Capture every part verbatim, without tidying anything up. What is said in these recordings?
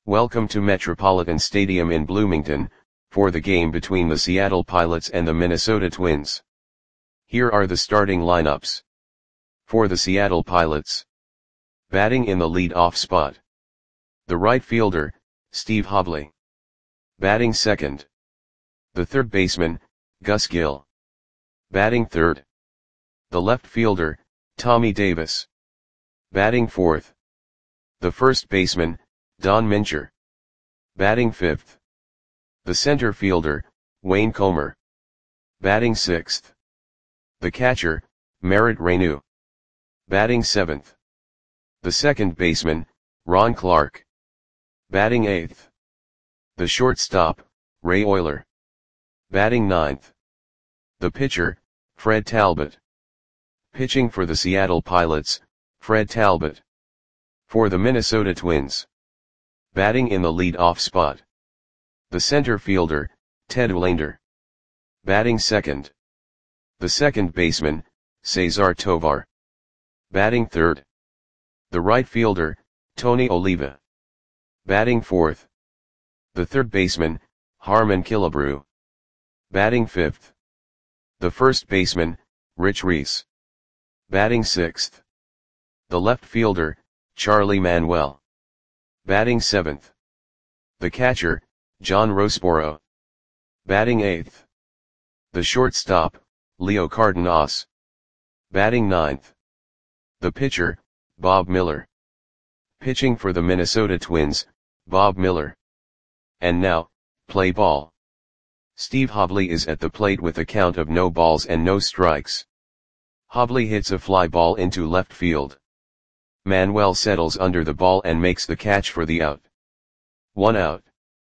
Welcome to Metropolitan Stadium in Bloomington, for the game between the Seattle Pilots and the Minnesota Twins. Here are the starting lineups. For the Seattle Pilots. Batting in the lead-off spot. The right fielder, Steve Hobley. Batting second. The third baseman, Gus Gill. Batting third. The left fielder, Tommy Davis. Batting fourth. The first baseman, Don Mincher. Batting fifth. The center fielder, Wayne Comer. Batting sixth. The catcher, Merritt Reyneau. Batting seventh. The second baseman, Ron Clark. Batting eighth. The shortstop, Ray Oyler. Batting ninth. The pitcher, Fred Talbot. Pitching for the Seattle Pilots, Fred Talbot. For the Minnesota Twins. Batting in the lead-off spot. The center fielder, Ted Uhlaender. Batting second. The second baseman, Cesar Tovar. Batting third. The right fielder, Tony Oliva. Batting fourth. The third baseman, Harmon Killebrew. Batting fifth. The first baseman, Rich Reese. Batting sixth. The left fielder, Charlie Manuel. Batting seventh. The catcher, John Rosborough. Batting eighth. The shortstop, Leo Cardenas. Batting ninth. The pitcher, Bob Miller. Pitching for the Minnesota Twins, Bob Miller. And now, play ball. Steve Hobley is at the plate with a count of no balls and no strikes. Hobley hits a fly ball into left field. Manuel settles under the ball and makes the catch for the out. One out.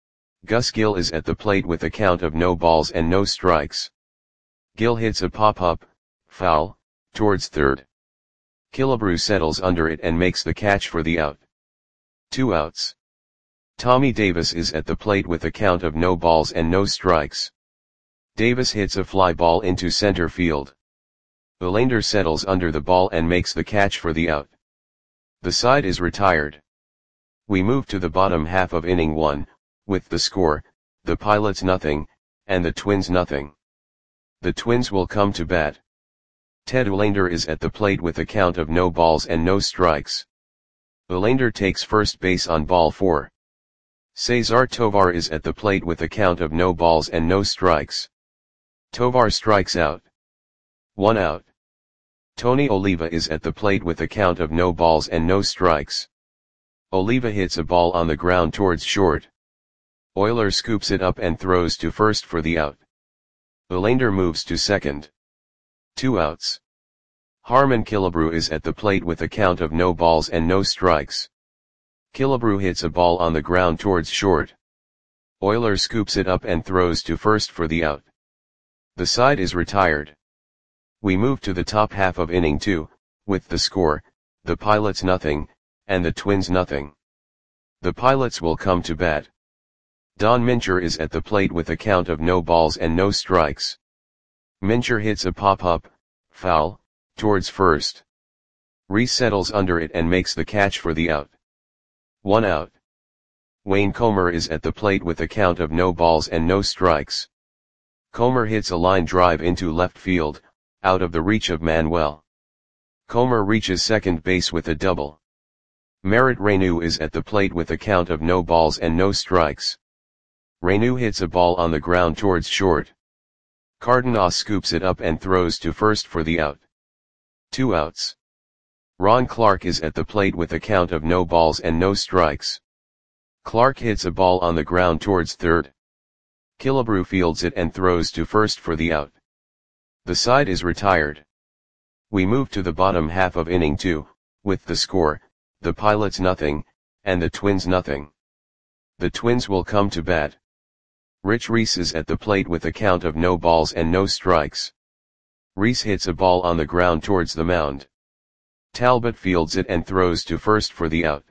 Gus Gill is at the plate with a count of no balls and no strikes. Gill hits a pop-up, foul, towards third. Killebrew settles under it and makes the catch for the out. Two outs. Tommy Davis is at the plate with a count of no balls and no strikes. Davis hits a fly ball into center field. Uhlaender settles under the ball and makes the catch for the out. The side is retired. We move to the bottom half of inning one, with the score, the Pilots nothing, and the Twins nothing. The Twins will come to bat. Ted Uhlaender is at the plate with a count of no balls and no strikes. Uhlaender takes first base on ball four. Cesar Tovar is at the plate with a count of no balls and no strikes. Tovar strikes out. One out. Tony Oliva is at the plate with a count of no balls and no strikes. Oliva hits a ball on the ground towards short. Oyler scoops it up and throws to first for the out. Uhlaender moves to second. Two outs. Harmon Killebrew is at the plate with a count of no balls and no strikes. Killebrew hits a ball on the ground towards short. Oyler scoops it up and throws to first for the out. The side is retired. We move to the top half of inning two, with the score, the Pilots nothing, and the Twins nothing. The Pilots will come to bat. Don Mincher is at the plate with a count of no balls and no strikes. Mincher hits a pop-up, foul, towards first. Reese settles under it and makes the catch for the out. One out. Wayne Comer is at the plate with a count of no balls and no strikes. Comer hits a line drive into left field, out of the reach of Manuel. Comer reaches second base with a double. Merritt Reyneau is at the plate with a count of no balls and no strikes. Reyneau hits a ball on the ground towards short. Cardenas scoops it up and throws to first for the out. Two outs. Ron Clark is at the plate with a count of no balls and no strikes. Clark hits a ball on the ground towards third. Killebrew fields it and throws to first for the out. The side is retired. We move to the bottom half of inning two, with the score, the Pilots nothing, and the Twins nothing. The Twins will come to bat. Rich Reese is at the plate with a count of no balls and no strikes. Reese hits a ball on the ground towards the mound. Talbot fields it and throws to first for the out.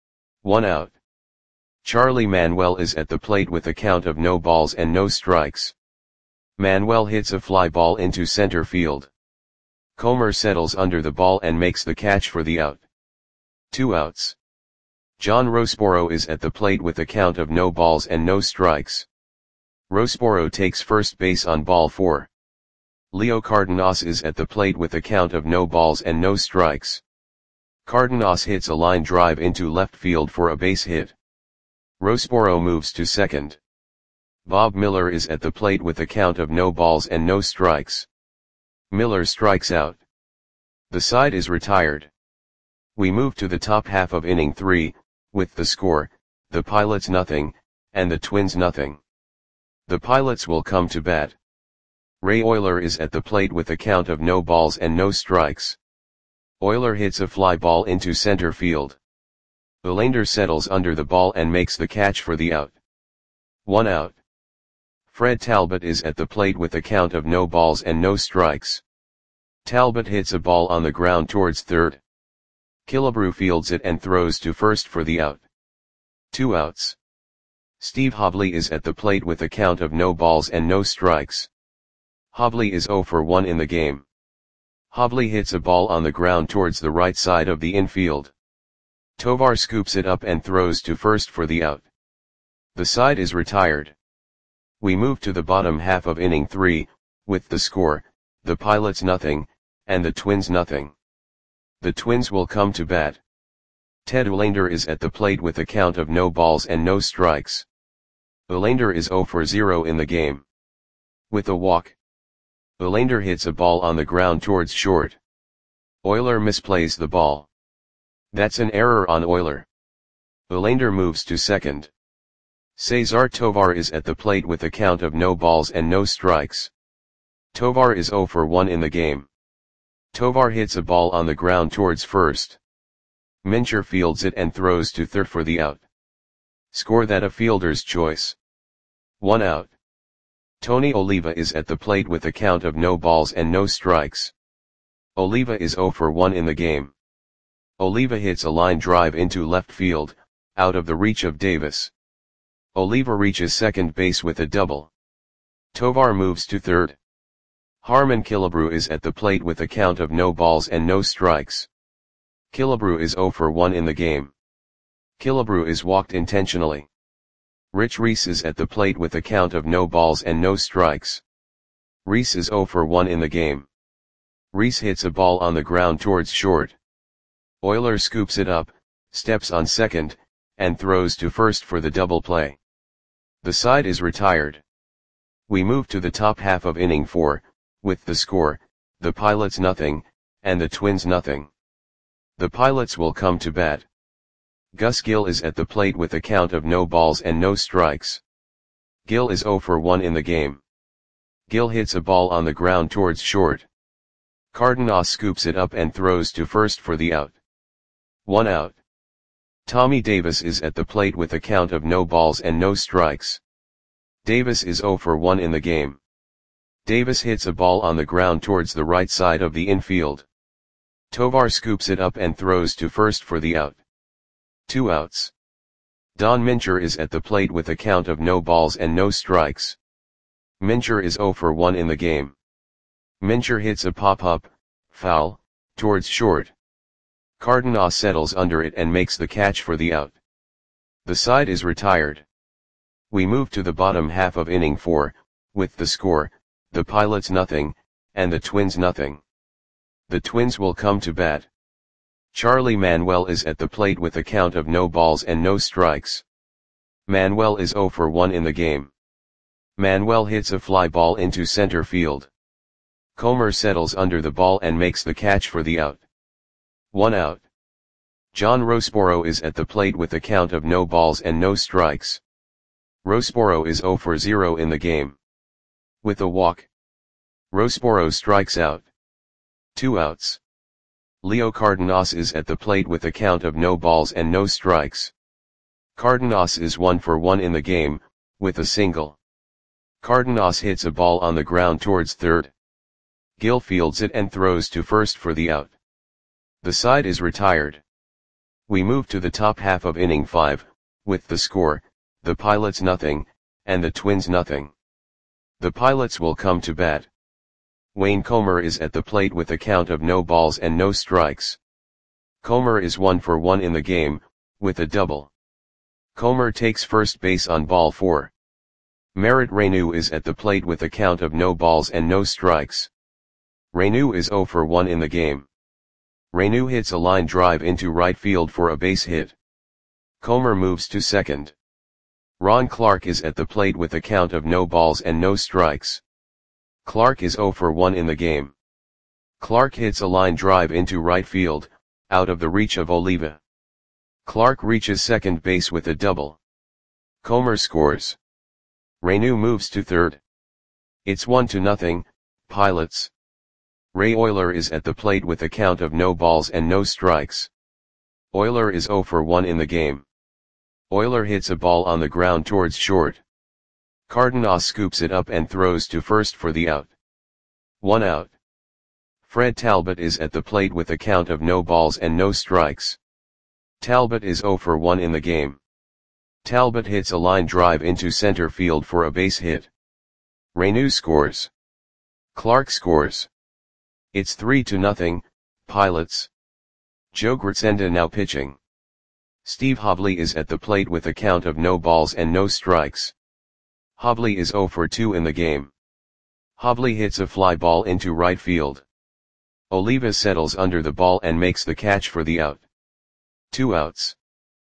One out. Charlie Manuel is at the plate with a count of no balls and no strikes. Manuel hits a fly ball into center field. Comer settles under the ball and makes the catch for the out. Two outs. John Rossborough is at the plate with a count of no balls and no strikes. Rossborough takes first base on ball four. Leo Cardenas is at the plate with a count of no balls and no strikes. Cardenas hits a line drive into left field for a base hit. Rossborough moves to second. Bob Miller is at the plate with a count of no balls and no strikes. Miller strikes out. The side is retired. We move to the top half of inning three, with the score, the Pilots nothing, and the Twins nothing. The Pilots will come to bat. Ray Oyler is at the plate with a count of no balls and no strikes. Oyler hits a fly ball into center field. Olander settles under the ball and makes the catch for the out. One out. Fred Talbot is at the plate with a count of no balls and no strikes. Talbot hits a ball on the ground towards third. Killebrew fields it and throws to first for the out. Two outs. Steve Hobley is at the plate with a count of no balls and no strikes. Hobley is oh for one in the game. Hobley hits a ball on the ground towards the right side of the infield. Tovar scoops it up and throws to first for the out. The side is retired. We move to the bottom half of inning three, with the score, the Pilots nothing, and the Twins nothing. The Twins will come to bat. Ted Olander is at the plate with a count of no balls and no strikes. Olander is oh for zero in the game. With a walk. Olander hits a ball on the ground towards short. Oyler misplays the ball. That's an error on Oyler. Olander moves to second. Cesar Tovar is at the plate with a count of no balls and no strikes. Tovar is oh for one in the game. Tovar hits a ball on the ground towards first. Mincher fields it and throws to third for the out. Score that a fielder's choice. One out. Tony Oliva is at the plate with a count of no balls and no strikes. Oliva is oh for one in the game. Oliva hits a line drive into left field, out of the reach of Davis. Oliva reaches second base with a double. Tovar moves to third. Harmon Killebrew is at the plate with a count of no balls and no strikes. Killebrew is oh for one in the game. Killebrew is walked intentionally. Rich Reese is at the plate with a count of no balls and no strikes. Reese is oh for one in the game. Reese hits a ball on the ground towards short. Oyler scoops it up, steps on second, and throws to first for the double play. The side is retired. We move to the top half of inning four, with the score, the Pilots nothing, and the Twins nothing. The Pilots will come to bat. Gus Gill is at the plate with a count of no balls and no strikes. Gill is oh for one in the game. Gill hits a ball on the ground towards short. Cardenas scoops it up and throws to first for the out. One out. Tommy Davis is at the plate with a count of no balls and no strikes. Davis is oh for one in the game. Davis hits a ball on the ground towards the right side of the infield. Tovar scoops it up and throws to first for the out. Two outs. Don Mincher is at the plate with a count of no balls and no strikes. Mincher is oh for one in the game. Mincher hits a pop-up, foul, towards short. Cardenas settles under it and makes the catch for the out. The side is retired. We move to the bottom half of inning four, with the score, the Pilots nothing, and the Twins nothing. The Twins will come to bat. Charlie Manuel is at the plate with a count of no balls and no strikes. Manuel is oh for one in the game. Manuel hits a fly ball into center field. Comer settles under the ball and makes the catch for the out. One out. John Rossborough is at the plate with a count of no balls and no strikes. Rossborough is oh for zero in the game. With a walk. Rossborough strikes out. Two outs. Leo Cardenas is at the plate with a count of no balls and no strikes. Cardenas is one for one in the game, with a single. Cardenas hits a ball on the ground towards third. Gill fields it and throws to first for the out. The side is retired. We move to the top half of inning five, with the score, the Pilots nothing, and the Twins nothing. The Pilots will come to bat. Wayne Comer is at the plate with a count of no balls and no strikes. Comer is one for one in the game, with a double. Comer takes first base on ball four. Merit Renu is at the plate with a count of no balls and no strikes. Renu is zero for one in the game. Renu hits a line drive into right field for a base hit. Comer moves to second. Ron Clark is at the plate with a count of no balls and no strikes. Clark is zero for one in the game. Clark hits a line drive into right field, out of the reach of Oliva. Clark reaches second base with a double. Comer scores. Renu moves to third. It's one to nothing, Pilots. Ray Euler is at the plate with a count of no balls and no strikes. Euler is zero for one in the game. Euler hits a ball on the ground towards short. Cardenas scoops it up and throws to first for the out. One out. Fred Talbot is at the plate with a count of no balls and no strikes. Talbot is zero for one in the game. Talbot hits a line drive into center field for a base hit. Renu scores. Clark scores. It's three to nothing, Pilots. Joe Gritsenda now pitching. Steve Hobley is at the plate with a count of no balls and no strikes. Hobley is zero for two in the game. Hobley hits a fly ball into right field. Oliva settles under the ball and makes the catch for the out. Two outs.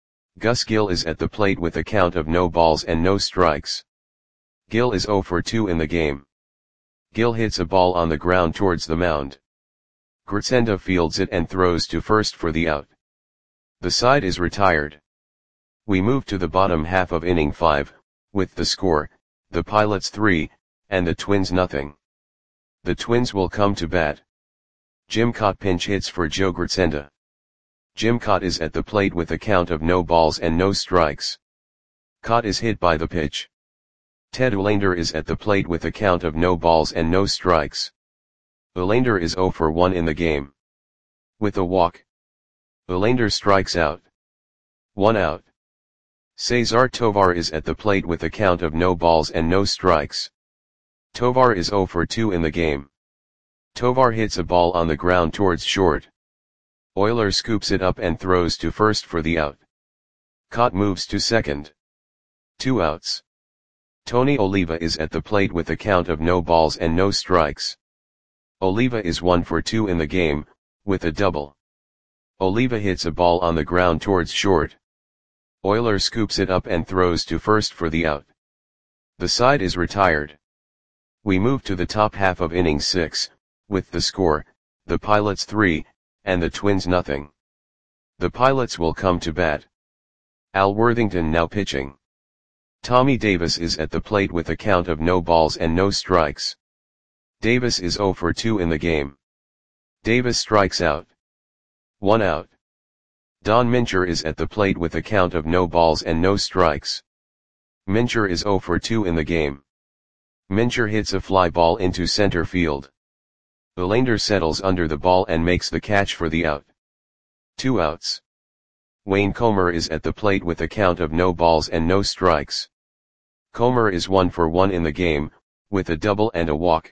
Gus Gill is at the plate with a count of no balls and no strikes. Gill is zero for two in the game. Gill hits a ball on the ground towards the mound. Gritsenda fields it and throws to first for the out. The side is retired. We move to the bottom half of inning five, with the score, the Pilots three, and the Twins nothing. The Twins will come to bat. Jim Kaat pinch hits for Joe Gritsenda. Jim Kaat is at the plate with a count of no balls and no strikes. Kaat is hit by the pitch. Ted Olander is at the plate with a count of no balls and no strikes. Olander is zero for one in the game. With a walk. Olander strikes out. One out. Cesar Tovar is at the plate with a count of no balls and no strikes. Tovar is zero for two in the game. Tovar hits a ball on the ground towards short. Euler scoops it up and throws to first for the out. Kaat moves to second. Two outs. Tony Oliva is at the plate with a count of no balls and no strikes. Oliva is one for two in the game, with a double. Oliva hits a ball on the ground towards short. Euler scoops it up and throws to first for the out. The side is retired. We move to the top half of inning six, with the score, the Pilots three, and the Twins nothing. The Pilots will come to bat. Al Worthington now pitching. Tommy Davis is at the plate with a count of no balls and no strikes. Davis is zero for two in the game. Davis strikes out. One out. Don Mincher is at the plate with a count of no balls and no strikes. Mincher is zero for two in the game. Mincher hits a fly ball into center field. Olander settles under the ball and makes the catch for the out. Two outs. Wayne Comer is at the plate with a count of no balls and no strikes. Comer is one for one in the game, with a double and a walk.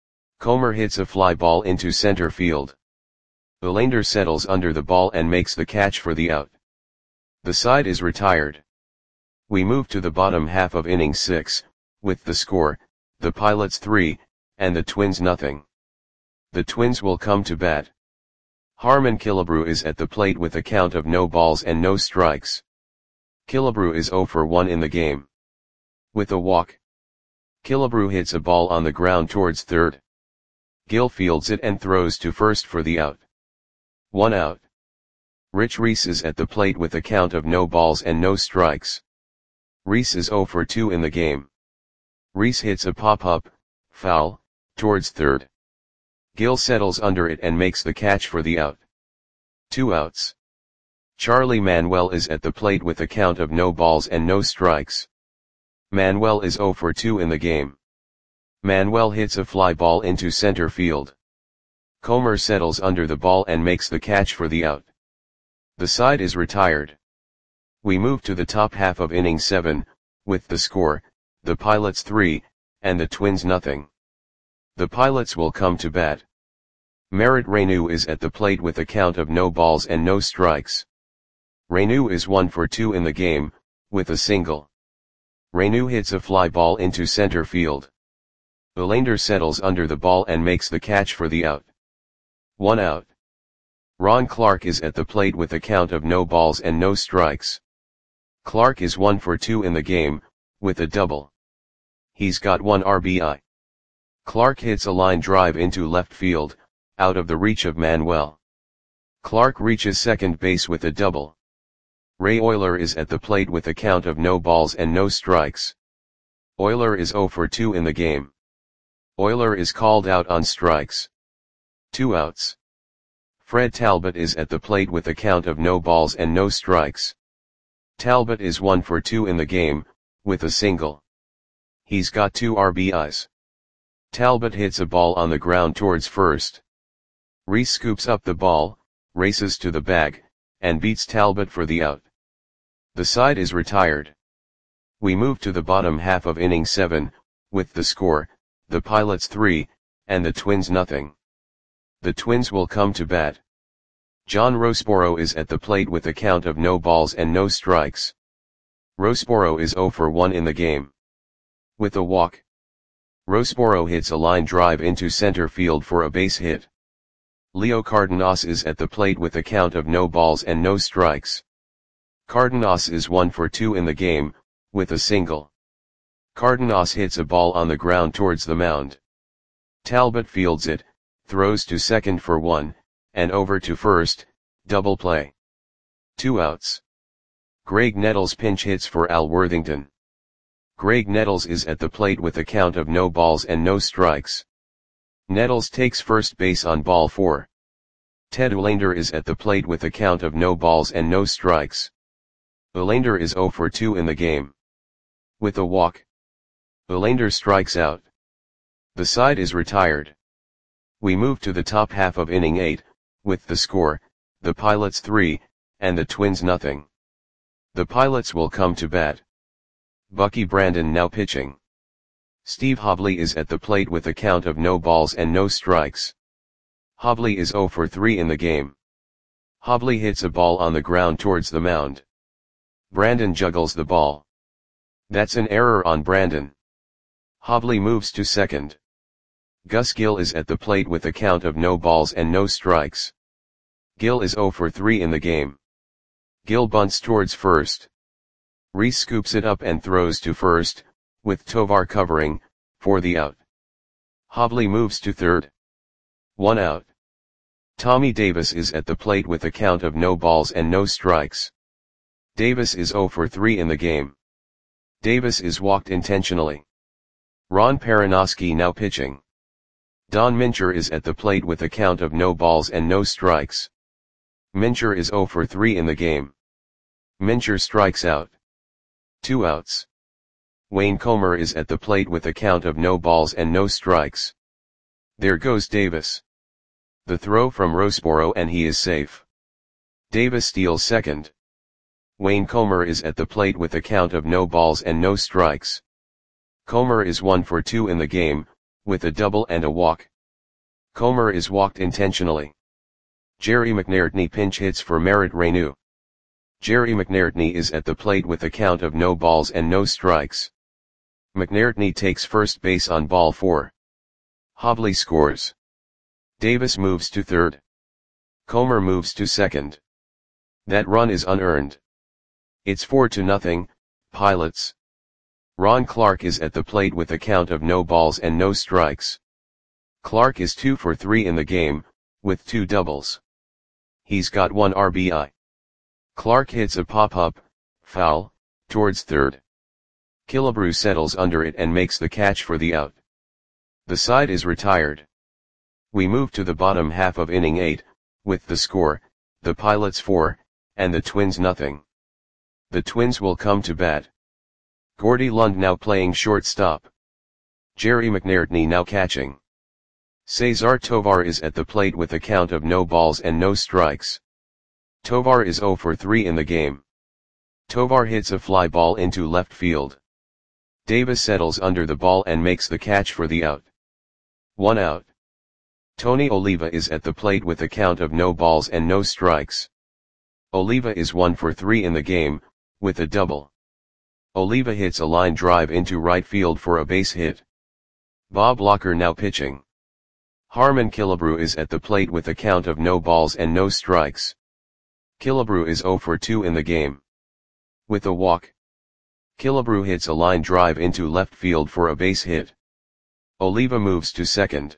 Comer hits a fly ball into center field. Olander settles under the ball and makes the catch for the out. The side is retired. We move to the bottom half of inning six, with the score, the Pilots three, and the Twins nothing. The Twins will come to bat. Harmon Killebrew is at the plate with a count of no balls and no strikes. Killebrew is zero for one in the game. With a walk. Killebrew hits a ball on the ground towards third. Gill fields it and throws to first for the out. One out. Rich Reese is at the plate with a count of no balls and no strikes. Reese is zero for two in the game. Reese hits a pop-up, foul, towards third. Gill settles under it and makes the catch for the out. Two outs. Charlie Manuel is at the plate with a count of no balls and no strikes. Manuel is zero for two in the game. Manuel hits a fly ball into center field. Comer settles under the ball and makes the catch for the out. The side is retired. We move to the top half of inning seven, with the score, the Pilots three, and the Twins nothing. The Pilots will come to bat. Merit Renu is at the plate with a count of no balls and no strikes. Renu is one for two in the game, with a single. Renu hits a fly ball into center field. Olander settles under the ball and makes the catch for the out. One out. Ron Clark is at the plate with a count of no balls and no strikes. Clark is one for two in the game, with a double. He's got one R B I. Clark hits a line drive into left field, out of the reach of Manuel. Clark reaches second base with a double. Ray Oyler is at the plate with a count of no balls and no strikes. Oyler is zero for two in the game. Oyler is called out on strikes. Two outs. Fred Talbot is at the plate with a count of no balls and no strikes. Talbot is one for two in the game, with a single. He's got two R B Is. Talbot hits a ball on the ground towards first. Reese scoops up the ball, races to the bag, and beats Talbot for the out. The side is retired. We move to the bottom half of inning seven, with the score, the Pilots three, and the Twins nothing. The Twins will come to bat. John Roseboro is at the plate with a count of no balls and no strikes. Roseboro is zero for one in the game. With a walk. Roseboro hits a line drive into center field for a base hit. Leo Cardenas is at the plate with a count of no balls and no strikes. Cardenas is one for two in the game, with a single. Cardenas hits a ball on the ground towards the mound. Talbot fields it, throws to second for one, and over to first, double play. Two outs. Greg Nettles pinch hits for Al Worthington. Greg Nettles is at the plate with a count of no balls and no strikes. Nettles takes first base on ball four. Ted Olander is at the plate with a count of no balls and no strikes. Olander is zero for two in the game. With a walk. Olander strikes out. The side is retired. We move to the top half of inning eight, with the score, the Pilots three, and the Twins nothing. The Pilots will come to bat. Bucky Brandon now pitching. Steve Hobley is at the plate with a count of no balls and no strikes. Hobley is zero for three in the game. Hobley hits a ball on the ground towards the mound. Brandon juggles the ball. That's an error on Brandon. Hobley moves to second. Gus Gill is at the plate with a count of no balls and no strikes. Gill is zero for three in the game. Gill bunts towards first. Reese scoops it up and throws to first, with Tovar covering, for the out. Hobley moves to third. One out. Tommy Davis is at the plate with a count of no balls and no strikes. Davis is zero for three in the game. Davis is walked intentionally. Ron Perinoski now pitching. Don Mincher is at the plate with a count of no balls and no strikes. Mincher is zero for three in the game. Mincher strikes out. Two outs. Wayne Comer is at the plate with a count of no balls and no strikes. There goes Davis. The throw from Roseboro and he is safe. Davis steals second. Wayne Comer is at the plate with a count of no balls and no strikes. Comer is one for two in the game, with a double and a walk. Comer is walked intentionally. Jerry McNairtney pinch hits for Merritt Renu. Jerry McNairtney is at the plate with a count of no balls and no strikes. McNairtney takes first base on ball four. Hobley scores. Davis moves to third. Comer moves to second. That run is unearned. It's four to nothing, Pilots. Ron Clark is at the plate with a count of no balls and no strikes. Clark is two for three in the game, with two doubles. He's got one R B I. Clark hits a pop-up, foul, towards third. Killebrew settles under it and makes the catch for the out. The side is retired. We move to the bottom half of inning eight, with the score, the Pilots four, and the Twins nothing. The Twins will come to bat. Gordy Lund now playing shortstop. Jerry McNairtney now catching. Cesar Tovar is at the plate with a count of no balls and no strikes. Tovar is zero for three in the game. Tovar hits a fly ball into left field. Davis settles under the ball and makes the catch for the out. One out. Tony Oliva is at the plate with a count of no balls and no strikes. Oliva is one for three in the game, with a double. Oliva hits a line drive into right field for a base hit. Bob Locker now pitching. Harmon Killebrew is at the plate with a count of no balls and no strikes. Killebrew is zero for two in the game. With a walk. Killebrew hits a line drive into left field for a base hit. Oliva moves to second.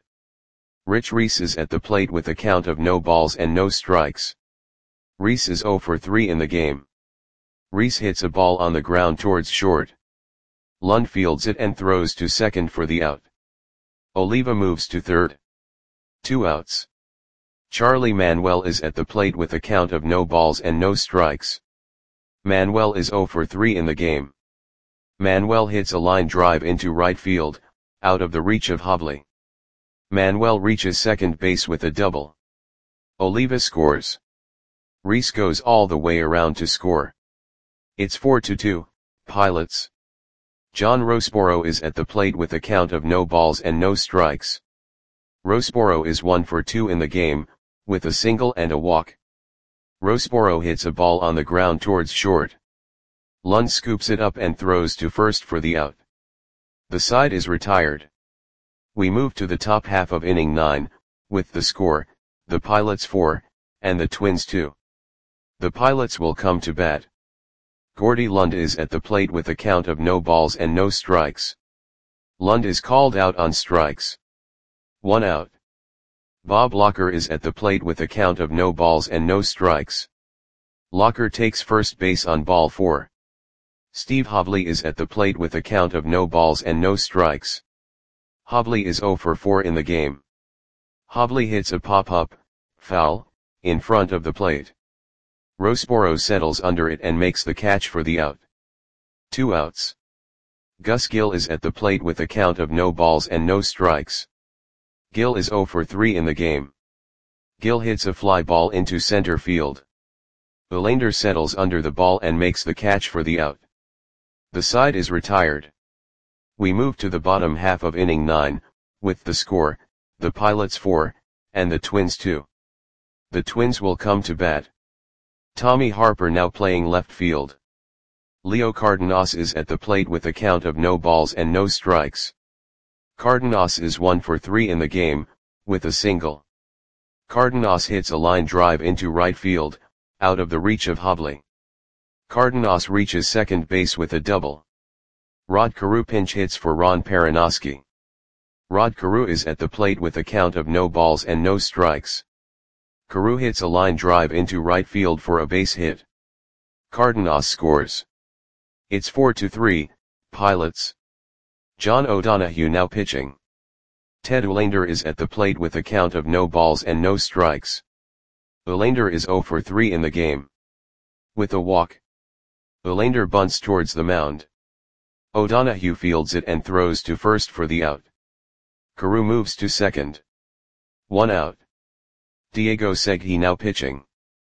Rich Reese is at the plate with a count of no balls and no strikes. Reese is zero for three in the game. Reese hits a ball on the ground towards short. Lund fields it and throws to second for the out. Oliva moves to third. Two outs. Charlie Manuel is at the plate with a count of no balls and no strikes. Manuel is zero for three in the game. Manuel hits a line drive into right field, out of the reach of Hobley. Manuel reaches second base with a double. Oliva scores. Reese goes all the way around to score. It's four to two, Pilots. John Rosboro is at the plate with a count of no balls and no strikes. Rosboro is one for two in the game, with a single and a walk. Rosboro hits a ball on the ground towards short. Lund scoops it up and throws to first for the out. The side is retired. We move to the top half of inning nine, with the score, the Pilots four, and the Twins two. The Pilots will come to bat. Gordy Lund is at the plate with a count of no balls and no strikes. Lund is called out on strikes. One out. Bob Locker is at the plate with a count of no balls and no strikes. Locker takes first base on ball four. Steve Hobley is at the plate with a count of no balls and no strikes. Hobley is zero for four in the game. Hobley hits a pop-up, foul, in front of the plate. Rosboro settles under it and makes the catch for the out. Two outs. Gus Gill is at the plate with a count of no balls and no strikes. Gill is zero for three in the game. Gill hits a fly ball into center field. Belander settles under the ball and makes the catch for the out. The side is retired. We move to the bottom half of inning nine, with the score, the Pilots four, and the Twins two. The Twins will come to bat. Tommy Harper now playing left field. Leo Cardenas is at the plate with a count of no balls and no strikes. Cardenas is one for three in the game, with a single. Cardenas hits a line drive into right field, out of the reach of Hobley. Cardenas reaches second base with a double. Rod Carew pinch hits for Ron Perinoski. Rod Carew is at the plate with a count of no balls and no strikes. Carew hits a line drive into right field for a base hit. Cardenas scores. It's four to three, Pilots. John O'Donohue now pitching. Ted Olander is at the plate with a count of no balls and no strikes. Olander is zero for three in the game. With a walk. Olander bunts towards the mound. O'Donohue fields it and throws to first for the out. Carew moves to second. One out. Diego Segui now pitching.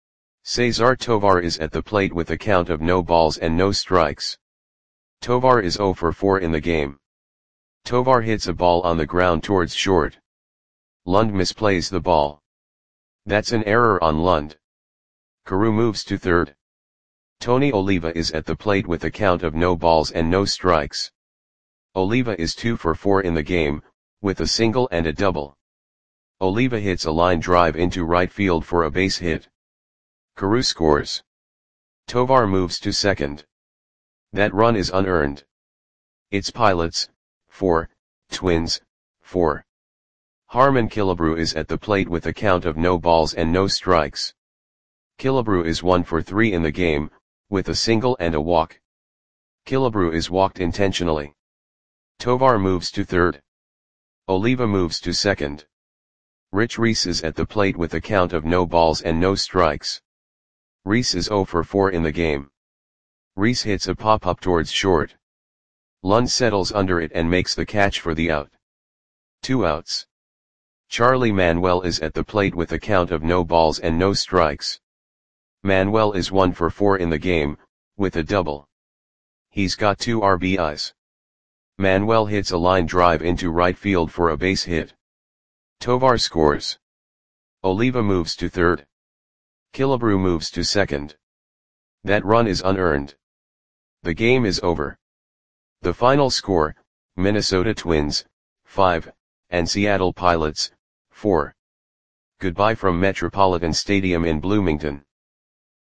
Cesar Tovar is at the plate with a count of no balls and no strikes. Tovar is zero for four in the game. Tovar hits a ball on the ground towards short. Lund misplays the ball. That's an error on Lund. Carew moves to third. Tony Oliva is at the plate with a count of no balls and no strikes. Oliva is two for four in the game, with a single and a double. Oliva hits a line drive into right field for a base hit. Carew scores. Tovar moves to second. That run is unearned. It's Pilots, four, Twins, four. Harmon Killebrew is at the plate with a count of no balls and no strikes. Killebrew is one for three in the game, with a single and a walk. Killebrew is walked intentionally. Tovar moves to third. Oliva moves to second. Rich Reese is at the plate with a count of no balls and no strikes. Reese is zero for four in the game. Reese hits a pop-up towards short. Lund settles under it and makes the catch for the out. Two outs. Charlie Manuel is at the plate with a count of no balls and no strikes. Manuel is one for four in the game, with a double. He's got two R B Is. Manuel hits a line drive into right field for a base hit. Tovar scores. Oliva moves to third. Killebrew moves to second. That run is unearned. The game is over. The final score, Minnesota Twins, five, and Seattle Pilots, four. Goodbye from Metropolitan Stadium in Bloomington.